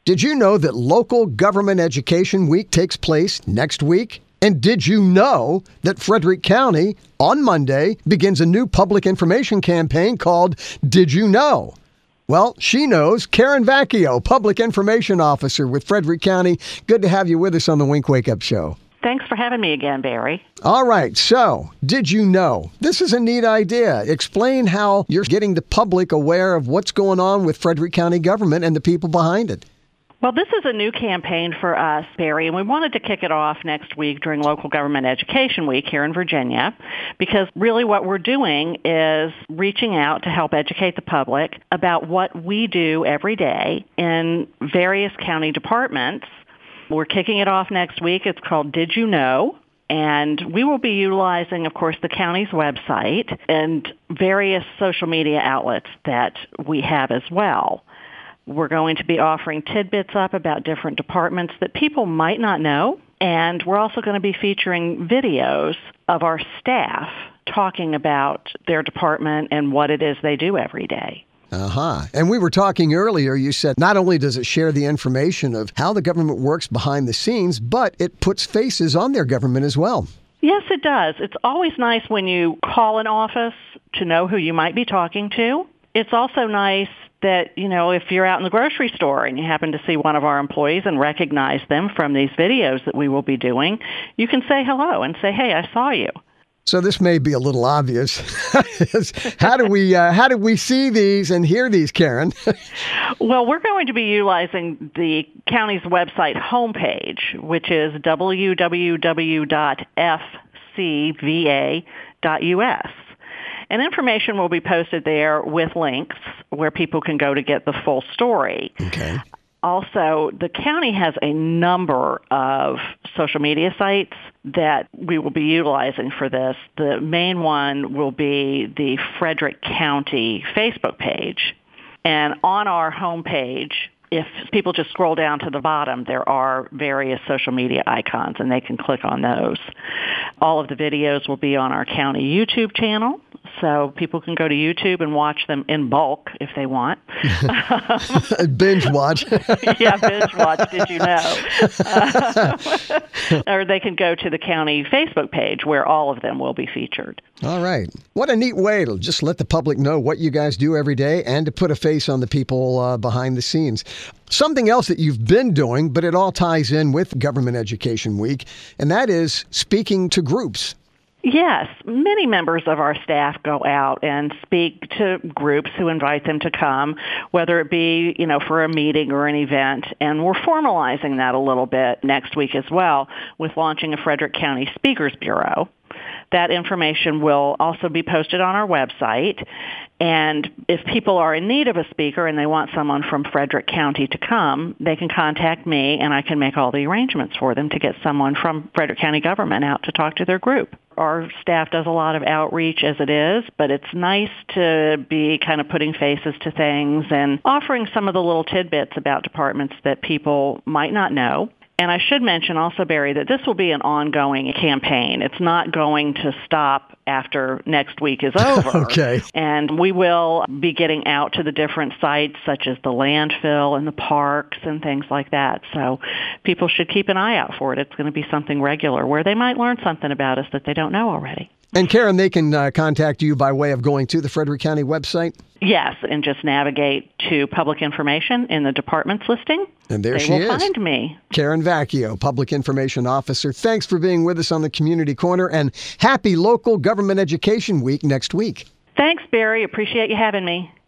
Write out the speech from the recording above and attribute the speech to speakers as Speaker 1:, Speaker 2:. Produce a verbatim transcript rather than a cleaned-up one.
Speaker 1: Did you know that Local Government Education Week takes place next week? And did you know that Frederick County, on Monday, begins a new public information campaign called Did You Know? Well, she knows. Karen Vacchio, Public Information Officer with Frederick County. Good to have you with us on the Wink Wake Up Show.
Speaker 2: Thanks for having me again, Barry.
Speaker 1: All right. So, did you know? This is a neat idea. Explain how you're getting the public aware of what's going on with Frederick County government and the people behind it.
Speaker 2: Well, this is a new campaign for us, Barry, and we wanted to kick it off next week during Local Government Education Week here in Virginia, because really what we're doing is reaching out to help educate the public about what we do every day in various county departments. We're kicking it off next week. It's called Did You Know? And we will be utilizing, of course, the county's website and various social media outlets that we have as well. We're going to be offering tidbits up about different departments that people might not know. And we're also going to be featuring videos of our staff talking about their department and what it is they do every day.
Speaker 1: Uh-huh. And we were talking earlier, you said not only does it share the information of how the government works behind the scenes, but it puts faces on their government as well.
Speaker 2: Yes, it does. It's always nice when you call an office to know who you might be talking to. It's also nice that, you know, if you're out in the grocery store and you happen to see one of our employees and recognize them from these videos that we will be doing, you can say hello and say, hey, I saw you.
Speaker 1: So this may be a little obvious. How do we uh, how do we see these and hear these, Karen?
Speaker 2: Well, we're going to be utilizing the county's website homepage, which is w w w dot f c v a dot u s. And information will be posted there with links where people can go to get the full story.
Speaker 1: Okay.
Speaker 2: Also, the county has a number of social media sites that we will be utilizing for this. The main one will be the Frederick County Facebook page. And on our homepage, if people just scroll down to the bottom, there are various social media icons, and they can click on those. All of the videos will be on our county YouTube channel, so people can go to YouTube and watch them in bulk if they want.
Speaker 1: Binge watch.
Speaker 2: Yeah, binge watch, did you know? Uh, or they can go to the county Facebook page where all of them will be featured.
Speaker 1: All right. What a neat way to just let the public know what you guys do every day and to put a face on the people uh, behind the scenes. Something else that you've been doing, but it all ties in with Government Education Week, and that is speaking to groups.
Speaker 2: Yes, many members of our staff go out and speak to groups who invite them to come, whether it be, you know, for a meeting or an event. And we're formalizing that a little bit next week as well with launching a Frederick County Speakers Bureau. That information will also be posted on our website. And if people are in need of a speaker and they want someone from Frederick County to come, they can contact me and I can make all the arrangements for them to get someone from Frederick County government out to talk to their group. Our staff does a lot of outreach as it is, but it's nice to be kind of putting faces to things and offering some of the little tidbits about departments that people might not know. And I should mention also, Barry, that this will be an ongoing campaign. It's not going to stop after next week is over.
Speaker 1: Okay.
Speaker 2: And we will be getting out to the different sites, such as the landfill and the parks and things like that. So people should keep an eye out for it. It's going to be something regular where they might learn something about us that they don't know already.
Speaker 1: And Karen, they can uh, contact you by way of going to the Frederick County website?
Speaker 2: Yes, and just navigate to public information in the department's listing.
Speaker 1: And there
Speaker 2: they
Speaker 1: she
Speaker 2: will
Speaker 1: is.
Speaker 2: Find me.
Speaker 1: Karen Vacchio, Public Information Officer. Thanks for being with us on the Community Corner, and happy Local Government Education Week next week.
Speaker 2: Thanks, Barry. Appreciate you having me.